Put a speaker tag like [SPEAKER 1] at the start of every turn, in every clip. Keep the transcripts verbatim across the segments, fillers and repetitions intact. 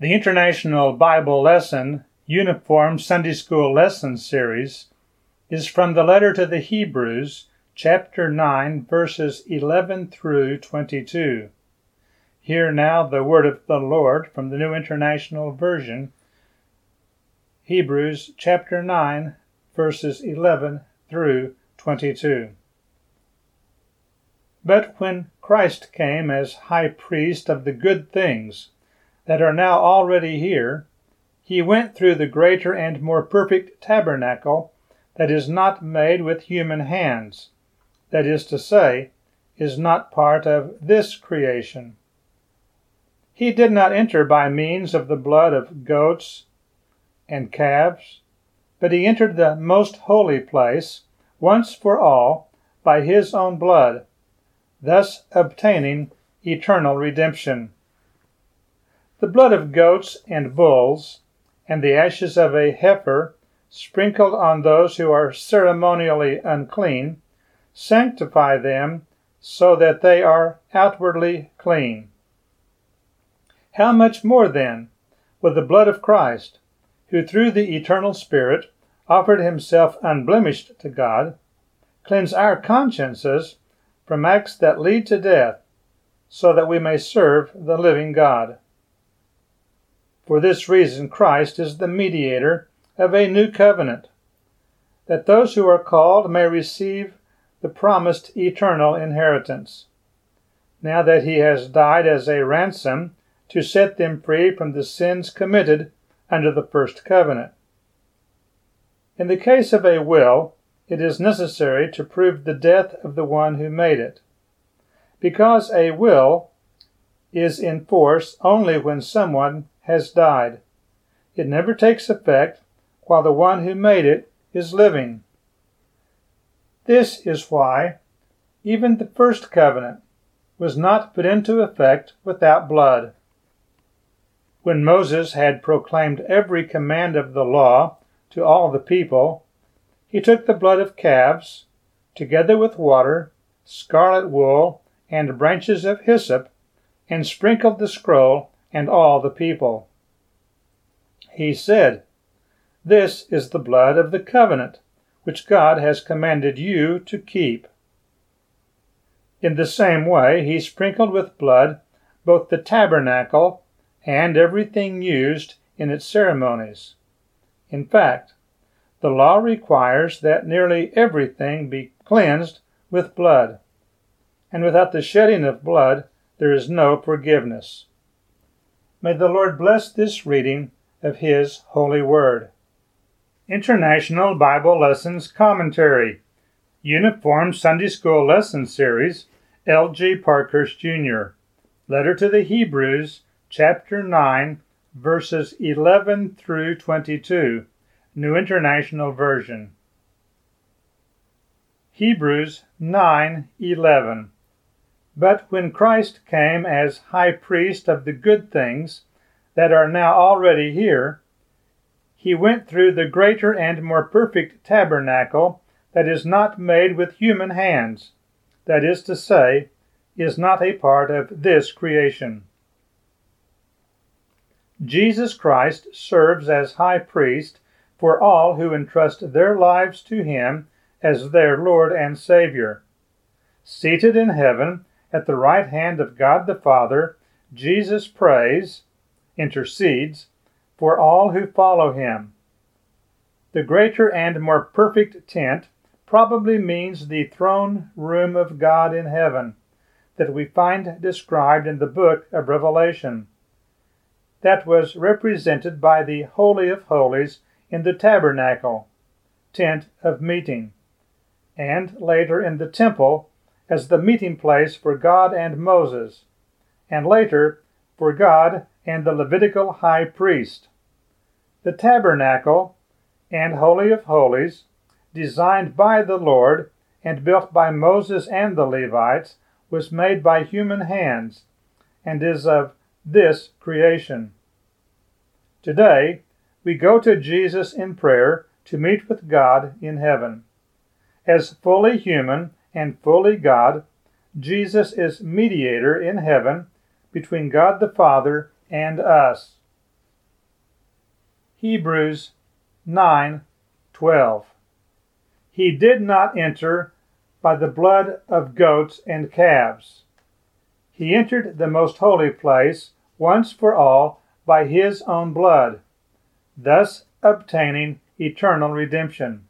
[SPEAKER 1] The International Bible Lesson Uniform Sunday School Lesson Series is from the letter to the Hebrews, chapter nine, verses eleven through twenty-two. Hear now the word of the Lord from the New International Version, Hebrews chapter nine, verses eleven through twenty-two. But when Christ came as high priest of the good things that are now already here, he went through the greater and more perfect tabernacle that is not made with human hands, that is to say, is not part of this creation. He did not enter by means of the blood of goats and calves, but he entered the most holy place once for all by his own blood, thus obtaining eternal redemption. The blood of goats and bulls and the ashes of a heifer sprinkled on those who are ceremonially unclean sanctify them so that they are outwardly clean. How much more then will the blood of Christ, who through the eternal Spirit offered himself unblemished to God, cleanse our consciences from acts that lead to death, so that we may serve the living God? For this reason Christ is the mediator of a new covenant, that those who are called may receive the promised eternal inheritance, now that he has died as a ransom to set them free from the sins committed under the first covenant. In the case of a will, it is necessary to prove the death of the one who made it, because a will is in force only when someone has died. It never takes effect while the one who made it is living. This is why even the first covenant was not put into effect without blood. When Moses had proclaimed every command of the law to all the people, he took the blood of calves, together with water, scarlet wool, and branches of hyssop, and sprinkled the scroll and all the people. He said, "This is the blood of the covenant, which God has commanded you to keep." In the same way, he sprinkled with blood both the tabernacle and everything used in its ceremonies. In fact, the law requires that nearly everything be cleansed with blood, and without the shedding of blood there is no forgiveness. May the Lord bless this reading of his holy word. International Bible Lessons Commentary, Uniform Sunday School Lesson Series, L G Parkhurst Junior Letter to the Hebrews, chapter nine, verses eleven through twenty-two, New International Version. Hebrews nine eleven. But when Christ came as high priest of the good things that are now already here, he went through the greater and more perfect tabernacle that is not made with human hands, that is to say, is not a part of this creation. Jesus Christ serves as high priest for all who entrust their lives to him as their Lord and Savior. Seated in heaven at the right hand of God the Father, Jesus prays, intercedes, for all who follow him. The greater and more perfect tent probably means the throne room of God in heaven that we find described in the book of Revelation. That was represented by the Holy of Holies in the tabernacle, tent of meeting, and later in the temple as the meeting place for God and Moses, and later for God and the Levitical high priest. The tabernacle and Holy of Holies, designed by the Lord and built by Moses and the Levites, was made by human hands and is of this creation. Today, we go to Jesus in prayer to meet with God in heaven. As fully human and fully God, Jesus is mediator in heaven between God the Father and us. Hebrews nine twelve. He did not enter by the blood of goats and calves. He entered the most holy place once for all by his own blood, thus obtaining eternal redemption.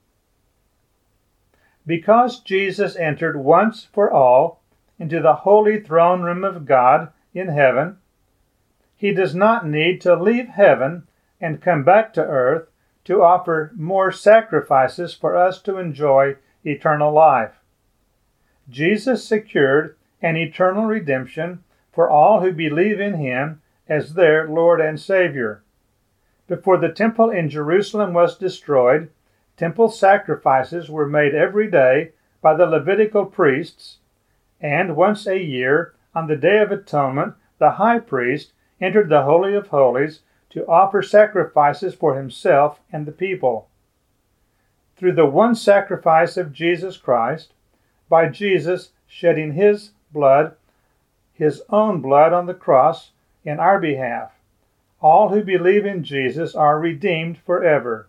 [SPEAKER 1] Because Jesus entered once for all into the holy throne room of God in heaven, he does not need to leave heaven and come back to earth to offer more sacrifices for us to enjoy eternal life. Jesus secured an eternal redemption for all who believe in him as their Lord and Savior. Before the temple in Jerusalem was destroyed, temple sacrifices were made every day by the Levitical priests, and once a year, on the Day of Atonement, the high priest entered the Holy of Holies to offer sacrifices for himself and the people. Through the one sacrifice of Jesus Christ, by Jesus shedding his blood, his own blood on the cross in our behalf, all who believe in Jesus are redeemed forever.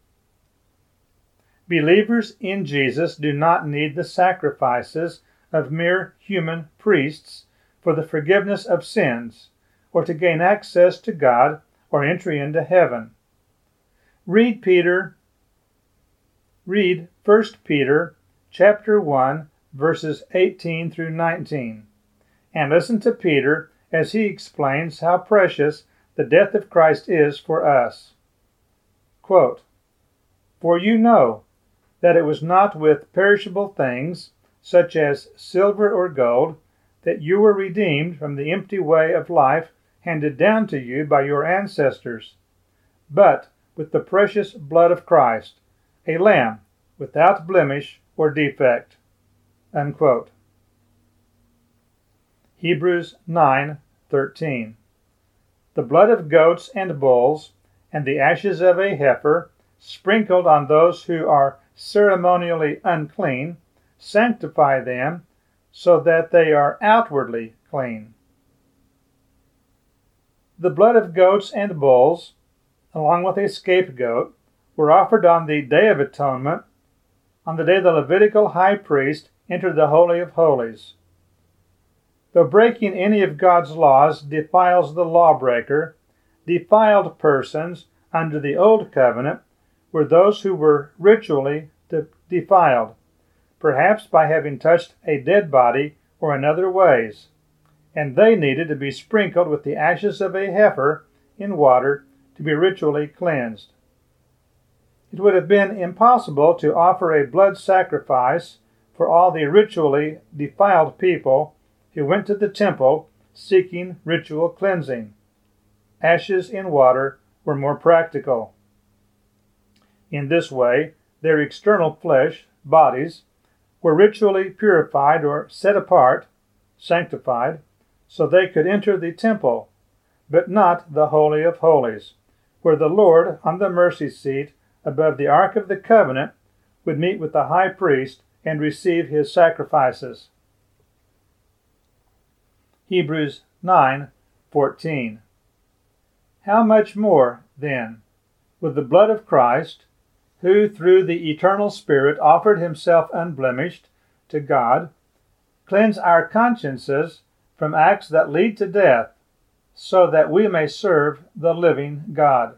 [SPEAKER 1] Believers in Jesus do not need the sacrifices of mere human priests for the forgiveness of sins, or to gain access to God or entry into heaven. Read Peter, read First Peter chapter one, verses eighteen through nineteen, and listen to Peter as he explains how precious the death of Christ is for us. Quote, "For you know that it was not with perishable things, such as silver or gold, that you were redeemed from the empty way of life handed down to you by your ancestors, but with the precious blood of Christ, a lamb without blemish or defect." Unquote. Hebrews nine thirteen. The blood of goats and bulls and the ashes of a heifer, sprinkled on those who are ceremonially unclean, sanctify them so that they are outwardly clean. The blood of goats and bulls, along with a scapegoat, were offered on the Day of Atonement, on the day the Levitical high priest entered the Holy of Holies. Though breaking any of God's laws defiles the lawbreaker, defiled persons under the Old Covenant were those who were ritually de- defiled, perhaps by having touched a dead body or in other ways, and they needed to be sprinkled with the ashes of a heifer in water to be ritually cleansed. It would have been impossible to offer a blood sacrifice for all the ritually defiled people who went to the temple seeking ritual cleansing. Ashes in water were more practical. In this way, their external flesh, bodies, were ritually purified or set apart, sanctified, so they could enter the temple, but not the Holy of Holies, where the Lord, on the mercy seat above the Ark of the Covenant, would meet with the high priest and receive his sacrifices. Hebrews nine fourteen. How much more, then, with the blood of Christ, who through the eternal Spirit offered himself unblemished to God, cleanse our consciences from acts that lead to death, so that we may serve the living God.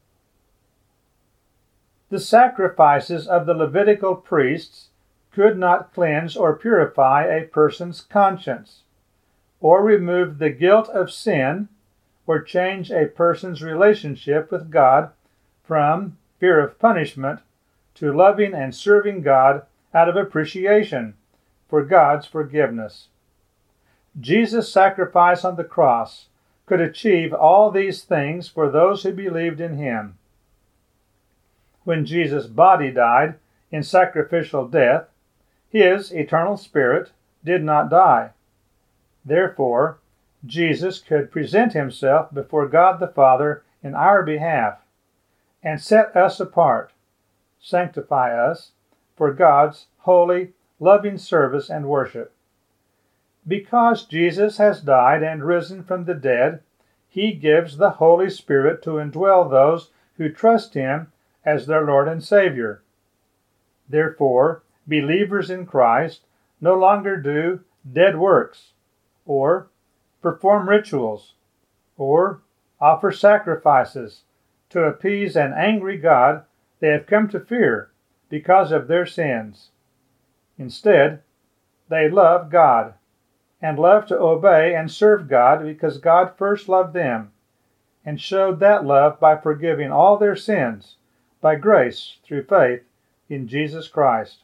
[SPEAKER 1] The sacrifices of the Levitical priests could not cleanse or purify a person's conscience, or remove the guilt of sin, or change a person's relationship with God from fear of punishment to loving and serving God out of appreciation for God's forgiveness. Jesus' sacrifice on the cross could achieve all these things for those who believed in him. When Jesus' body died in sacrificial death, his eternal spirit did not die. Therefore, Jesus could present himself before God the Father in our behalf and set us apart, sanctify us for God's holy, loving service and worship. Because Jesus has died and risen from the dead, he gives the Holy Spirit to indwell those who trust Him as their Lord and Savior. Therefore, believers in Christ no longer do dead works, or perform rituals, or offer sacrifices to appease an angry God they have come to fear because of their sins. Instead, they love God and love to obey and serve God because God first loved them and showed that love by forgiving all their sins by grace through faith in Jesus Christ.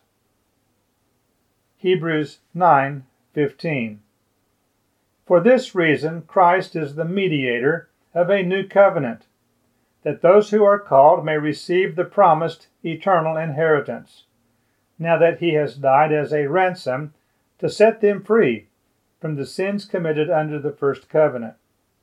[SPEAKER 1] Hebrews nine fifteen. For this reason Christ is the mediator of a new covenant, that those who are called may receive the promised eternal inheritance, now that He has died as a ransom to set them free from the sins committed under the first covenant.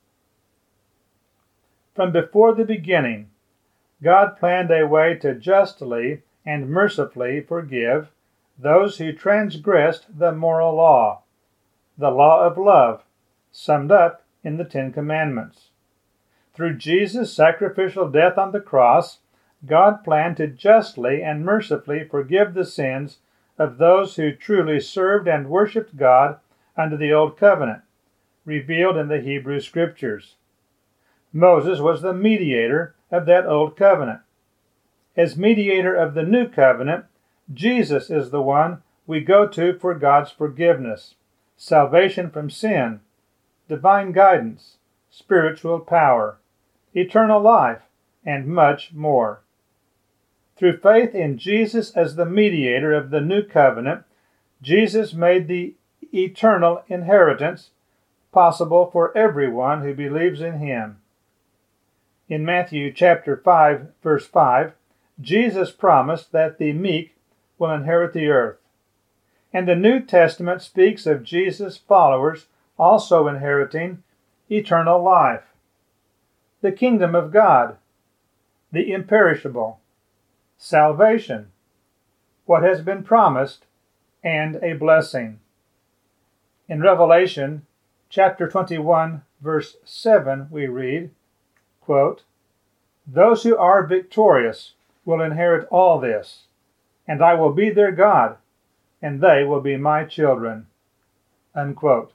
[SPEAKER 1] From before the beginning, God planned a way to justly and mercifully forgive those who transgressed the moral law, the law of love, summed up in the Ten Commandments. Through Jesus' sacrificial death on the cross, God planned to justly and mercifully forgive the sins of those who truly served and worshiped God under the Old Covenant, revealed in the Hebrew Scriptures. Moses was the mediator of that Old Covenant. As mediator of the New Covenant, Jesus is the one we go to for God's forgiveness, salvation from sin, divine guidance, spiritual power, eternal life, and much more. Through faith in Jesus as the mediator of the New Covenant, Jesus made the eternal inheritance possible for everyone who believes in Him. In Matthew chapter five, verse five, Jesus promised that the meek will inherit the earth. And the New Testament speaks of Jesus' followers also inheriting eternal life, the kingdom of God, the imperishable, salvation, what has been promised, and a blessing. In Revelation chapter twenty-one, verse seven, we read, quote, "Those who are victorious will inherit all this, and I will be their God, and they will be my children." Unquote.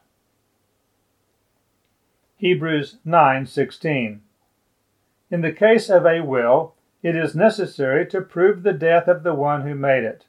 [SPEAKER 1] Hebrews nine sixteen. In the case of a will, it is necessary to prove the death of the one who made it.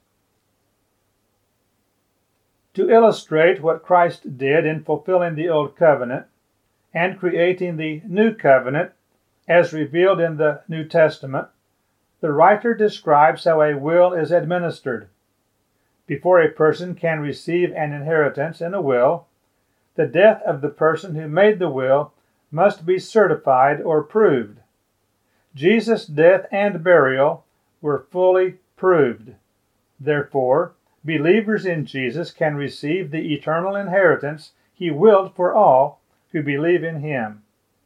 [SPEAKER 1] To illustrate what Christ did in fulfilling the Old Covenant and creating the New Covenant as revealed in the New Testament, the writer describes how a will is administered. Before a person can receive an inheritance in a will, the death of the person who made the will must be certified or proved. Jesus' death and burial were fully proved. Therefore, believers in Jesus can receive the eternal inheritance He willed for all who believe in Him.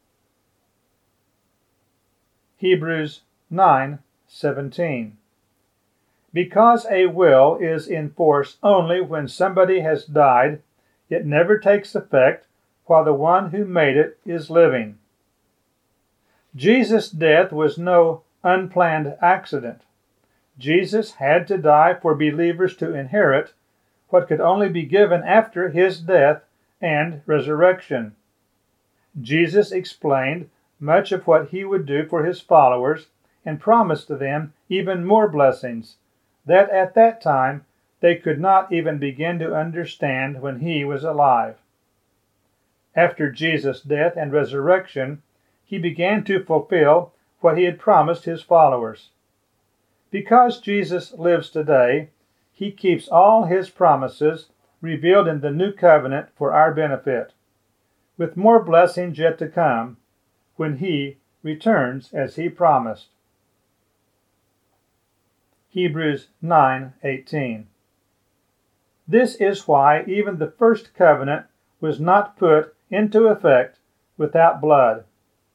[SPEAKER 1] Hebrews nine seventeen. Because a will is in force only when somebody has died, it never takes effect while the one who made it is living. Jesus' death was no unplanned accident. Jesus had to die for believers to inherit what could only be given after His death and resurrection. Jesus explained much of what He would do for His followers and promised to them even more blessings that at that time they could not even begin to understand when He was alive. After Jesus' death and resurrection, He began to fulfill what He had promised His followers. Because Jesus lives today, He keeps all His promises revealed in the New Covenant for our benefit, with more blessings yet to come when He returns as He promised. Hebrews nine eighteen. This is why even the first covenant was not put into effect without blood.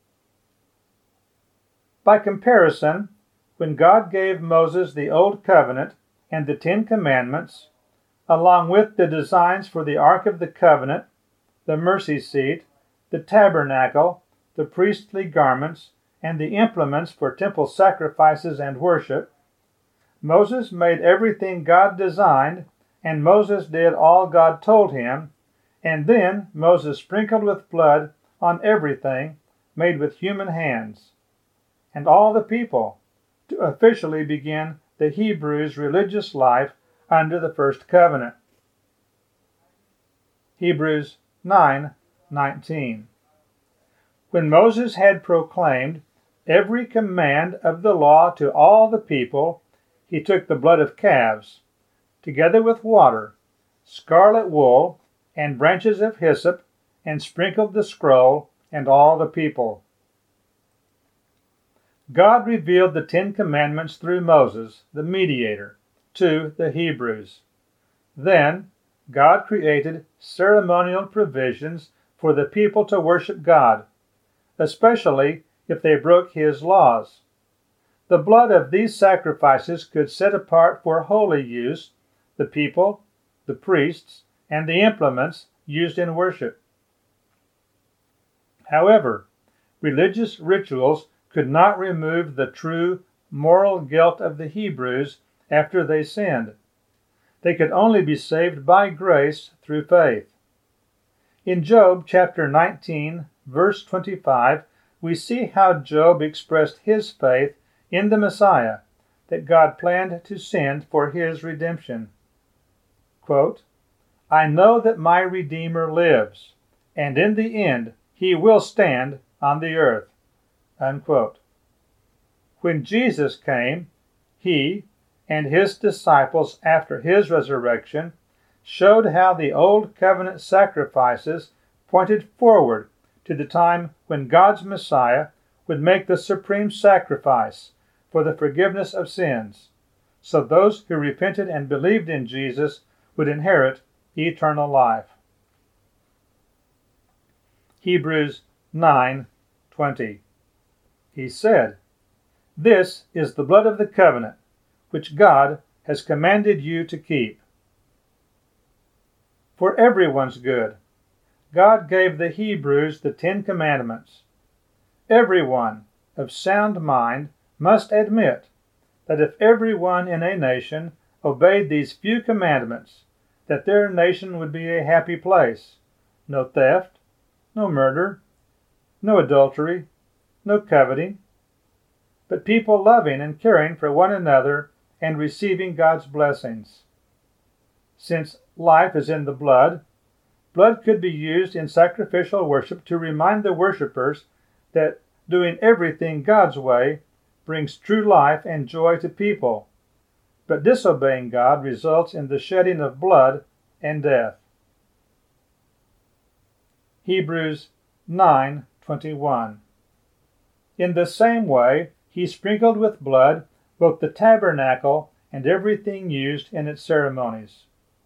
[SPEAKER 1] By comparison, when God gave Moses the Old Covenant and the Ten Commandments, along with the designs for the Ark of the Covenant, the mercy seat, the tabernacle, the priestly garments, and the implements for temple sacrifices and worship. Moses made everything God designed, and Moses did all God told him, and then Moses sprinkled with blood on everything made with human hands. And all the people to officially begin the Hebrews' religious life under the first covenant. Hebrews nine nineteen. When Moses had proclaimed every command of the law to all the people, he took the blood of calves, together with water, scarlet wool, and branches of hyssop, and sprinkled the scroll and all the people. God revealed the Ten Commandments through Moses, the mediator, to the Hebrews. Then God created ceremonial provisions for the people to worship God, especially if they broke His laws. The blood of these sacrifices could set apart for holy use the people, the priests, and the implements used in worship. However, religious rituals could not remove the true moral guilt of the Hebrews after they sinned. They could only be saved by grace through faith. In Job chapter nineteen, verse twenty-five, we see how Job expressed his faith in the Messiah that God planned to send for his redemption. Quote, "I know that my Redeemer lives, and in the end he will stand on the earth." Unquote. When Jesus came, he and his disciples after his resurrection showed how the old covenant sacrifices pointed forward to the time when God's Messiah would make the supreme sacrifice for the forgiveness of sins, so those who repented and believed in Jesus would inherit eternal life. Hebrews nine twenty. He said, "This is the blood of the covenant, which God has commanded you to keep." For everyone's good, God gave the Hebrews the Ten Commandments. Everyone of sound mind must admit that if everyone in a nation obeyed these few commandments, that their nation would be a happy place. No theft, no murder, no adultery, no coveting, but people loving and caring for one another and receiving God's blessings. Since life is in the blood, blood could be used in sacrificial worship to remind the worshipers that doing everything God's way brings true life and joy to people, but disobeying God results in the shedding of blood and death. Hebrews nine twenty-one. In the same way, he sprinkled with blood both the tabernacle and everything used in its ceremonies.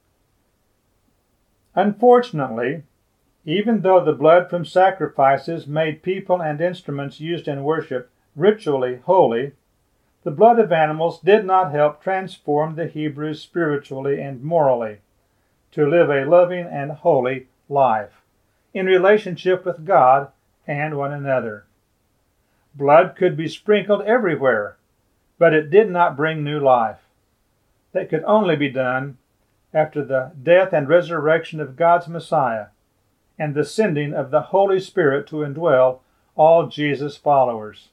[SPEAKER 1] Unfortunately, even though the blood from sacrifices made people and instruments used in worship ritually holy, the blood of animals did not help transform the Hebrews spiritually and morally to live a loving and holy life in relationship with God and one another. Blood could be sprinkled everywhere, but it did not bring new life. That could only be done after the death and resurrection of God's Messiah and the sending of the Holy Spirit to indwell all Jesus' followers.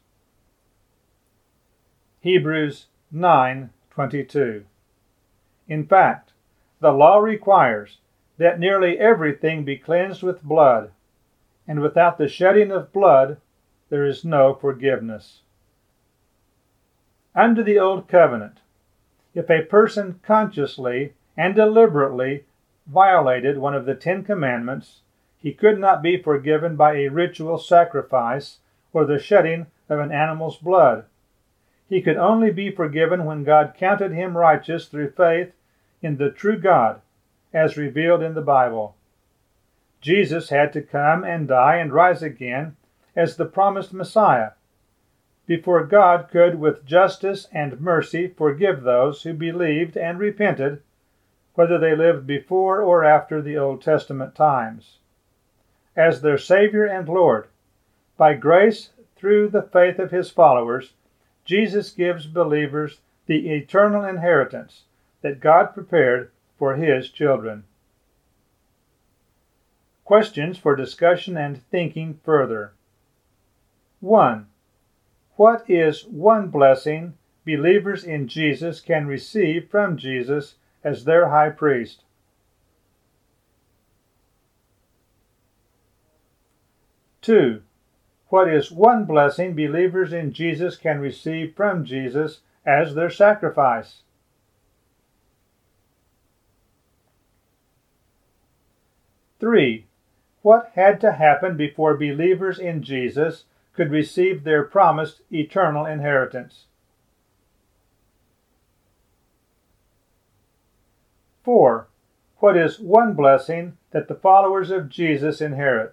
[SPEAKER 1] Hebrews nine twenty-two. In fact, the law requires that nearly everything be cleansed with blood, and without the shedding of blood there is no forgiveness. Under the Old Covenant, if a person consciously and deliberately violated one of the Ten Commandments, he could not be forgiven by a ritual sacrifice or the shedding of an animal's blood. He could only be forgiven when God counted him righteous through faith in the true God, as revealed in the Bible. Jesus had to come and die and rise again as the promised Messiah, before God could with justice and mercy forgive those who believed and repented, whether they lived before or after the Old Testament times. As their Savior and Lord, by grace through the faith of his followers, Jesus gives believers the eternal inheritance that God prepared for his children. Questions for discussion and thinking further. one. What is one blessing believers in Jesus can receive from Jesus as their high priest? two. What is one blessing believers in Jesus can receive from Jesus as their sacrifice? three. What had to happen before believers in Jesus could receive their promised eternal inheritance? four. What is one blessing that the followers of Jesus inherit?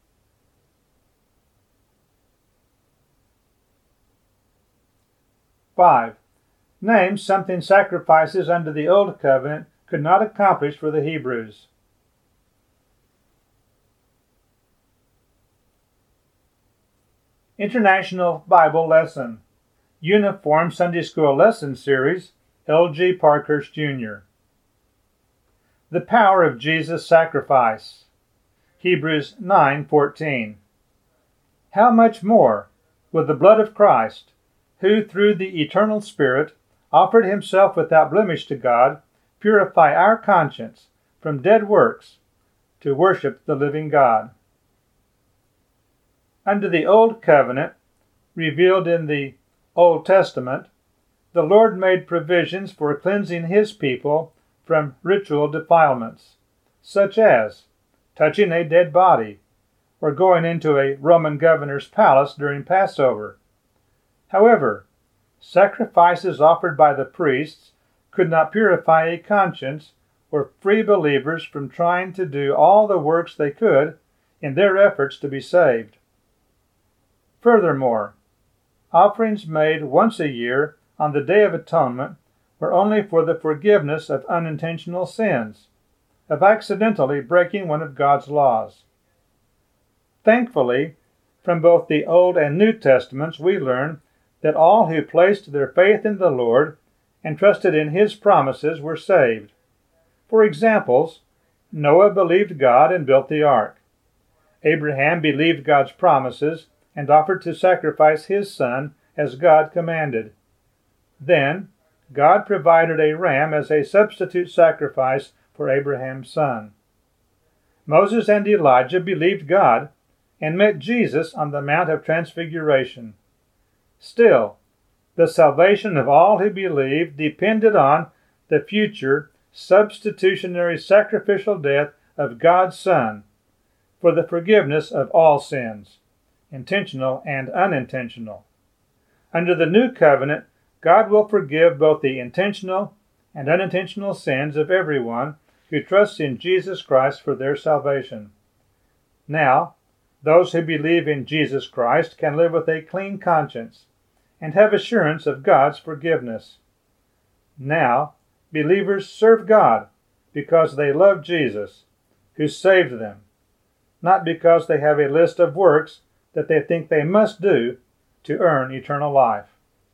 [SPEAKER 1] five. Name something sacrifices under the Old Covenant could not accomplish for the Hebrews. International Bible Lesson, Uniform Sunday School Lesson Series, L G Parkhurst, Junior The Power of Jesus' Sacrifice, Hebrews nine fourteen. How much more, with the blood of Christ, who through the eternal Spirit offered himself without blemish to God, purify our conscience from dead works to worship the living God. Under the Old Covenant, revealed in the Old Testament, the Lord made provisions for cleansing his people from ritual defilements, such as touching a dead body or going into a Roman governor's palace during Passover. However, sacrifices offered by the priests could not purify a conscience or free believers from trying to do all the works they could in their efforts to be saved. Furthermore, offerings made once a year on the Day of Atonement were only for the forgiveness of unintentional sins, of accidentally breaking one of God's laws. Thankfully, from both the Old and New Testaments we learn that all who placed their faith in the Lord and trusted in his promises were saved. For examples, Noah believed God and built the ark. Abraham believed God's promises and offered to sacrifice his son as God commanded. Then, God provided a ram as a substitute sacrifice for Abraham's son. Moses and Elijah believed God and met Jesus on the Mount of Transfiguration. Still, the salvation of all who believed depended on the future substitutionary sacrificial death of God's Son for the forgiveness of all sins, intentional and unintentional. Under the New Covenant, God will forgive both the intentional and unintentional sins of everyone who trusts in Jesus Christ for their salvation. Now, those who believe in Jesus Christ can live with a clean conscience and have assurance of God's forgiveness. Now, believers serve God because they love Jesus, who saved them, not because they have a list of works that they think they must do to earn eternal life.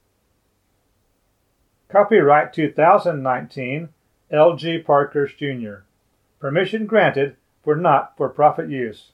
[SPEAKER 1] Copyright two thousand nineteen, L G Parkhurst, Junior Permission granted for not-for-profit use.